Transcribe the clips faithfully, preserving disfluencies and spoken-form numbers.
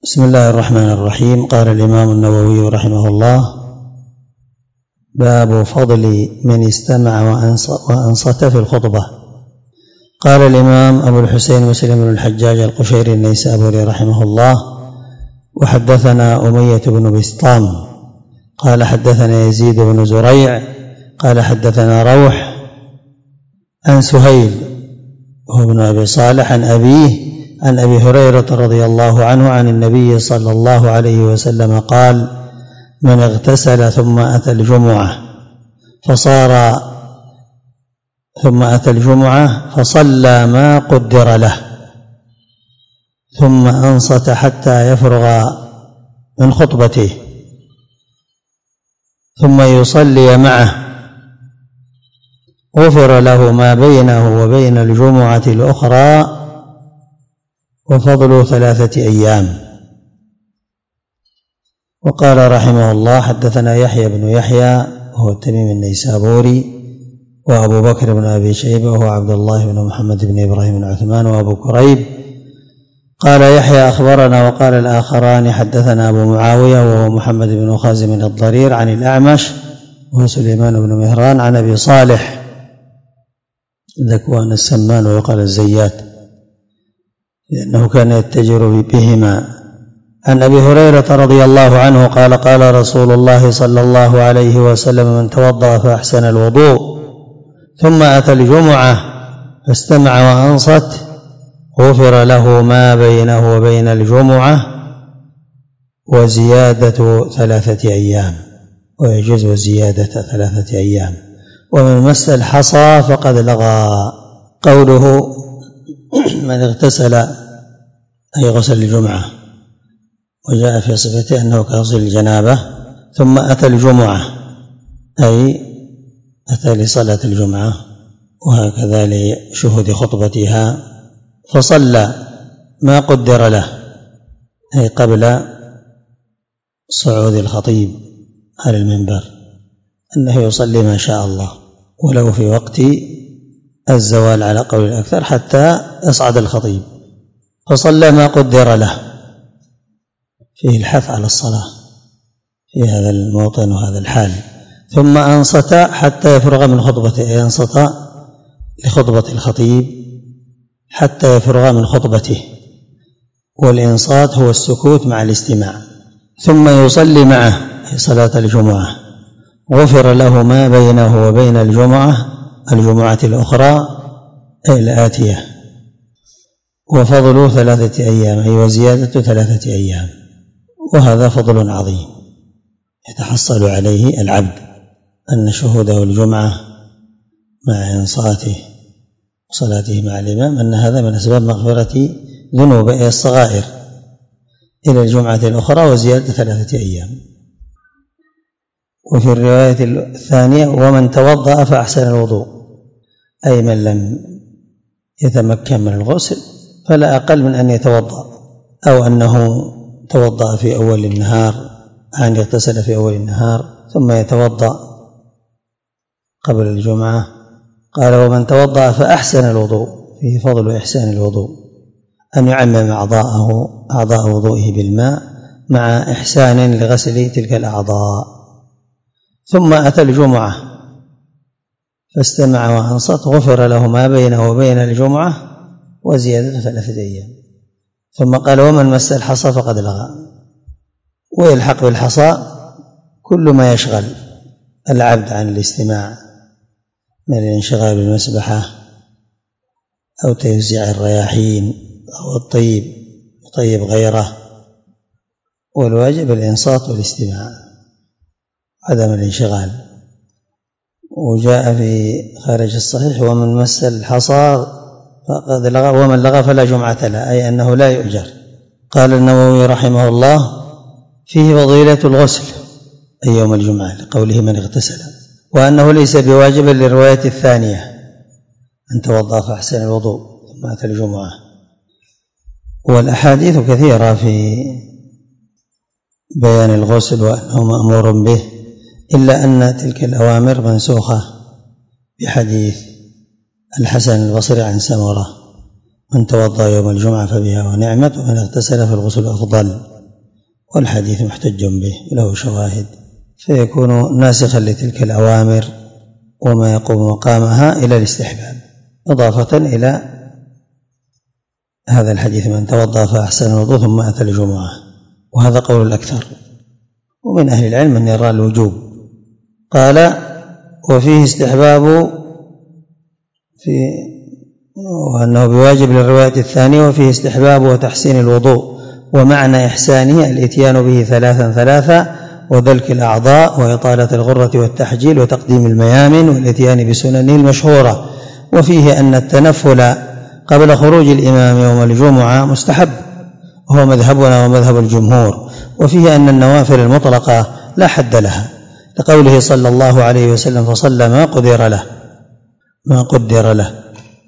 بسم الله الرحمن الرحيم. قال الإمام النووي رحمه الله: باب فضل من استمع وأنصت في الخطبة. قال الإمام أبو الحسين مسلم بن الحجاج القشيري النيسابوري رحمه الله: وحدثنا أمية بن بسطام قال حدثنا يزيد بن زريع قال حدثنا روح عن سهيل وهو ابن أبي صالح عن أبيه عن أبي هريرة رضي الله عنه عن النبي صلى الله عليه وسلم قال: من اغتسل ثم أتى الجمعة فصار ثم أتى الجمعة فصلى ما قدر له ثم أنصت حتى يفرغ من خطبته ثم يصلي معه غفر له ما بينه وبين الجمعة الأخرى وفضل ثلاثة أيام. وقال رحمه الله: حدثنا يحيى بن يحيى وهو التميمي النيسابوري، وأبو بكر بن أبي شيبة وهو عبد الله بن محمد بن إبراهيم بن عثمان، وأبو كريب. قال يحيى أخبرنا، وقال الآخران حدثنا أبو معاوية وهو محمد بن خازم الضرير عن الأعمش وهو سليمان بن مهران عن أبي صالح ذكوان السمان ويقال الزيات لأنه كان يتجر بهما عن أبي هريرة رضي الله عنه قال: قال رسول الله صلى الله عليه وسلم: من توضأ فأحسن الوضوء ثم أتى الجمعة فاستمع وأنصت غفر له ما بينه وبين الجمعة وزيادة ثلاثة أيام، ويجوز زيادة ثلاثة أيام. ومن مس الحصى فقد لغى. قوله من اغتسل أي غسل الجمعة، وجاء في صفته أنه كغسل الجنابة. ثم أتى الجمعة أي أتى لصلاة الجمعة وهكذا لشهود خطبتها فصلى ما قدر له أي قبل صعود الخطيب على المنبر، أنه يصلي ما شاء الله ولو في وقت الزوال على قول الأكثر حتى يصعد الخطيب، فصلى ما قدر له. فيه الحث على الصلاة في هذا الموطن وهذا الحال. ثم أنصت حتى يفرغ من خطبته، أي أنصت لخطبة الخطيب حتى يفرغ من خطبته، والإنصات هو السكوت مع الاستماع. ثم يصلي معه في صلاة الجمعة غفر له ما بينه وبين الجمعة الجمعة الأخرى أي الآتية، وفضل ثلاثة أيام أي وزيادة ثلاثة أيام. وهذا فضل عظيم يتحصل عليه العبد، أن شهوده الجمعة مع إنصاته وصلاته مع الإمام أن هذا من أسباب مغفرة ذنوب الصغائر إلى الجمعة الأخرى وزيادة ثلاثة أيام. وفي الرواية الثانية: ومن توضأ فأحسن الوضوء، أي من لم يتمكن من الغسل فلا أقل من أن يتوضأ، أو أنه توضأ في أول النهار أن يغتسل في أول النهار ثم يتوضأ قبل الجمعة. قال: ومن توضأ فأحسن الوضوء، فيه فضل إحسان الوضوء، أن يعمم أعضاءه أعضاء وضوئه بالماء مع إحسان لغسل تلك الأعضاء. ثم أتى الجمعة فاستمع وأنصت غفر له ما بينه وبين الجمعة وزيادة ثلاثة أيام. ثم قال: ومن مس الحصى فقد لغى. ويلحق بالحصى كل ما يشغل العبد عن الاستماع من الانشغال بالمسبحة أو توزيع الرياحين أو الطيب يطيب غيره، والواجب الإنصات والاستماع عدم الانشغال. وجاء في خارج الصحيح: ومن مس الحصى فقد لغى ومن لغى فلا جمعة له، أي أنه لا يؤجر. قال النووي رحمه الله: فيه فضيلة الغسل أي يوم الجمعة لقوله من اغتسل، وأنه ليس بواجب للرواية الثانية أن توضأ فأحسن الوضوء ثم أتى الجمعة. والأحاديث كثيرة في بيان الغسل وأنه مأمور به، إلا أن تلك الأوامر منسوخة بحديث الحسن البصري عن سمرة: من توضأ يوم الجمعة فبها ونعمت، ومن اغتسل فالغسل أفضل. والحديث محتج به له شواهد، فيكون ناسخا لتلك الأوامر وما يقوم مقامها إلى الاستحباب، إضافة إلى هذا الحديث: من توضأ فأحسن الوضوء ثم أتى الجمعة، وهذا قول الأكثر، ومن أهل العلم من يرى الوجوب. قال: وفيه استحباب في وأنه بواجب للرواية الثانية، وفيه استحباب وتحسين الوضوء، ومعنى إحسانه الإتيان به ثلاثا ثلاثا، وذلك الأعضاء، وإطالة الغرة والتحجيل، وتقديم الميامن، والإتيان بسننه المشهورة. وفيه أن التنفل قبل خروج الإمام يوم الجمعة مستحب، وهو مذهبنا ومذهب الجمهور. وفيه أن النوافل المطلقة لا حد لها، لقوله صلى الله عليه وسلم: فصلى ما قدر له ما قدر له.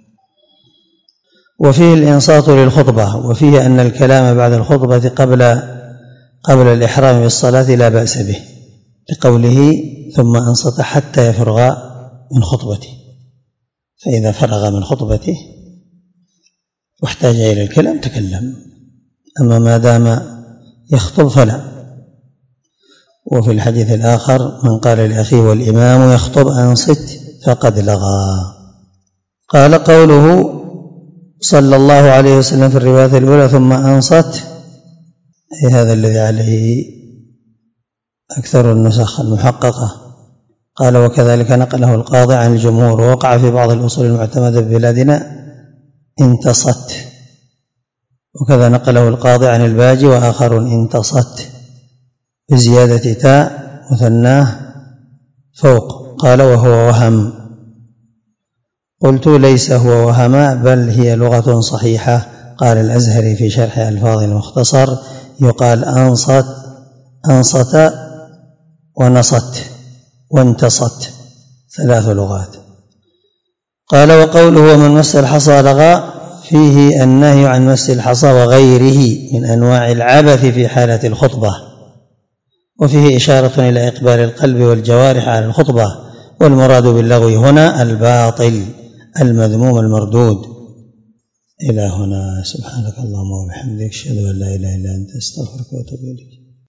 وفيه الإنصات للخطبة، وفيه أن الكلام بعد الخطبة قبل قبل الإحرام بالصلاة لا بأس به، لقوله: ثم أنصت حتى يفرغ من خطبته، فإذا فرغ من خطبته واحتاج إلى الكلام تكلم، أما ما دام يخطب فلا. وفي الحديث الآخر: من قال لأخيه والإمام يخطب أنصت فقد لغى. قال: قوله صلى الله عليه وسلم في الرواية الأولى: ثم أنصت، أي هذا الذي عليه أكثر النسخ المحققة. قال: وكذلك نقله القاضي عن الجمهور، ووقع في بعض الأصول المعتمدة في بلادنا انتصت، وكذا نقله القاضي عن الباجي وآخر انتصت بزيادة تاء مثناه فوق. قال: وهو وهم. قلت: ليس هو وهما، بل هي لغة صحيحة. قال الأزهري في شرح ألفاظ المختصر: يقال أنصت أنصت ونصت وانتصت، ثلاث لغات. قال: وقوله ومن مس الحصى لغى، فيه النهي عن مس الحصى وغيره من أنواع العبث في حالة الخطبة، وفيه إشارة إلى إقبال القلب والجوارح على الخطبة، والمراد باللغو هنا الباطل المذموم المردود. إلى هنا. سبحانك اللهم وبحمدك، أشهد أن لا إله إلا أنت، أستغفرك وأتوب إليك.